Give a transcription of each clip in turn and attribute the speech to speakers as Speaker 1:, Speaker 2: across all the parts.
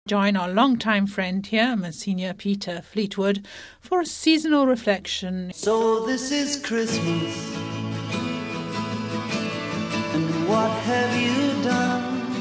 Speaker 1: Join our long-time friend here, Monsignor Peter Fleetwood, for a seasonal reflection.
Speaker 2: So this is Christmas, and what have you done?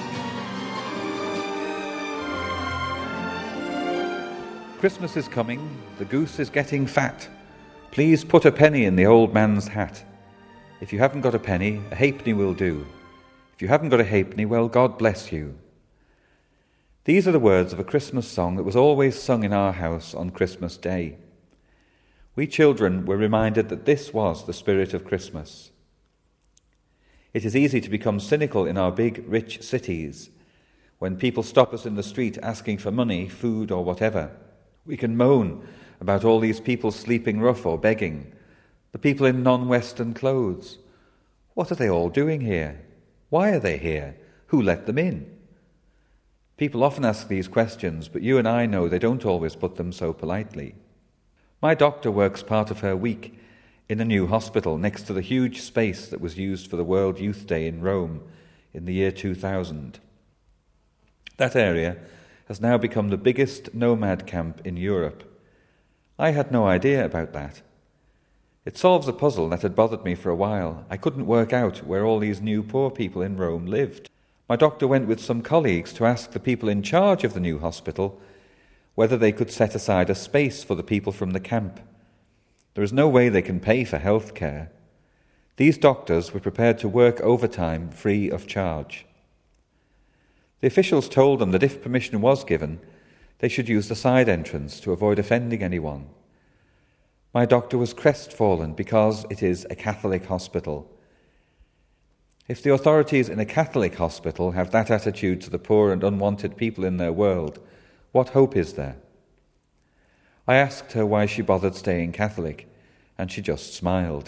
Speaker 3: Christmas is coming, the goose is getting fat. Please put a penny in the old man's hat. If you haven't got a penny, a halfpenny will do. If you haven't got a halfpenny, well, God bless you. These are the words of a Christmas song that was always sung in our house on Christmas Day. We children were reminded that this was the spirit of Christmas. It is easy to become cynical in our big, rich cities when people stop us in the street asking for money, food, or whatever. We can moan about all these people sleeping rough or begging, the people in non-Western clothes. What are they all doing here? Why are they here? Who let them in? People often ask these questions, but you and I know they don't always put them so politely. My doctor works part of her week in a new hospital next to the huge space that was used for the World Youth Day in Rome in the year 2000. That area has now become the biggest nomad camp in Europe. I had no idea about that. It solves a puzzle that had bothered me for a while. I couldn't work out where all these new poor people in Rome lived. My doctor went with some colleagues to ask the people in charge of the new hospital whether they could set aside a space for the people from the camp. There is no way they can pay for health care. These doctors were prepared to work overtime free of charge. The officials told them that if permission was given, they should use the side entrance to avoid offending anyone. My doctor was crestfallen because it is a Catholic hospital. If the authorities in a Catholic hospital have that attitude to the poor and unwanted people in their world, what hope is there? I asked her why she bothered staying Catholic, and she just smiled.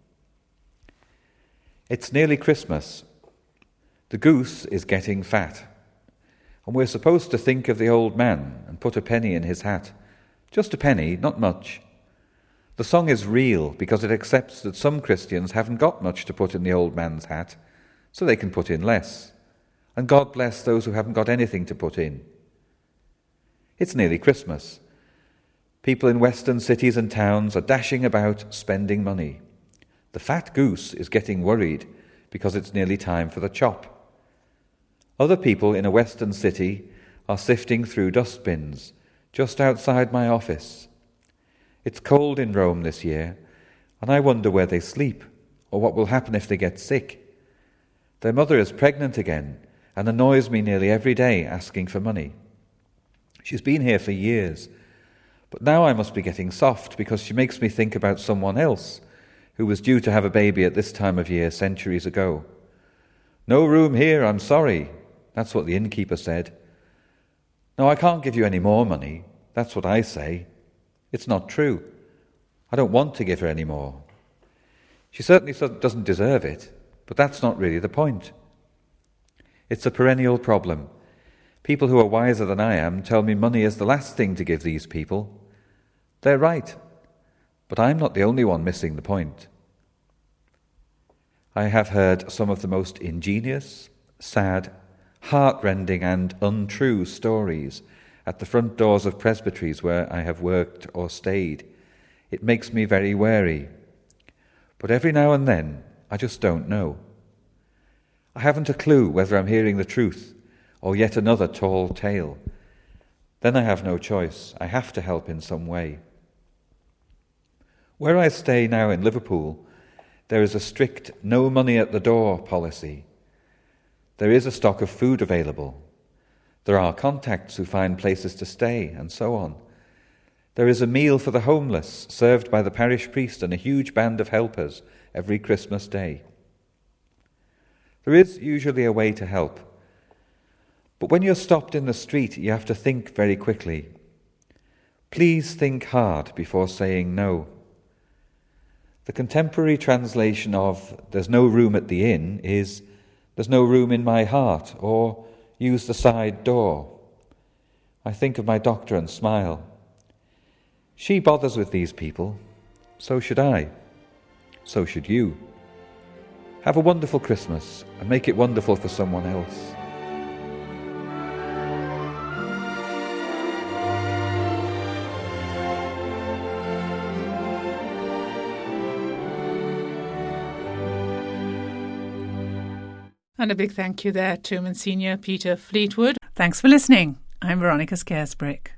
Speaker 3: It's nearly Christmas. The goose is getting fat, and we're supposed to think of the old man and put a penny in his hat. Just a penny, not much. The song is real because it accepts that some Christians haven't got much to put in the old man's hat, so they can put in less. And God bless those who haven't got anything to put in. It's nearly Christmas. People in Western cities and towns are dashing about spending money. The fat goose is getting worried because it's nearly time for the chop. Other people in a Western city are sifting through dustbins just outside my office. It's cold in Rome this year, and I wonder where they sleep, or what will happen if they get sick. Their mother is pregnant again, and annoys me nearly every day asking for money. She's been here for years, but now I must be getting soft because she makes me think about someone else who was due to have a baby at this time of year centuries ago. "No room here, I'm sorry." That's what the innkeeper said. "No, I can't give you any more money." That's what I say. It's not true. I don't want to give her any more. She certainly doesn't deserve it, but that's not really the point. It's a perennial problem. People who are wiser than I am tell me money is the last thing to give these people. They're right, but I'm not the only one missing the point. I have heard some of the most ingenious, sad, heart-rending and untrue stories at the front doors of presbyteries where I have worked or stayed. It makes me very wary. But every now and then, I just don't know. I haven't a clue whether I'm hearing the truth or yet another tall tale. Then I have no choice. I have to help in some way. Where I stay now in Liverpool, there is a strict no money at the door policy. There is a stock of food available. There are contacts who find places to stay, and so on. There is a meal for the homeless, served by the parish priest and a huge band of helpers every Christmas Day. There is usually a way to help. But when you're stopped in the street, you have to think very quickly. Please think hard before saying no. The contemporary translation of "there's no room at the inn" is "there's no room in my heart," or "use the side door." I think of my doctor and smile. She bothers with these people. So should I. So should you. Have a wonderful Christmas and make it wonderful for someone else.
Speaker 1: And a big thank you there to Monsignor Peter Fleetwood. Thanks for listening. I'm Veronica Scaresbrick.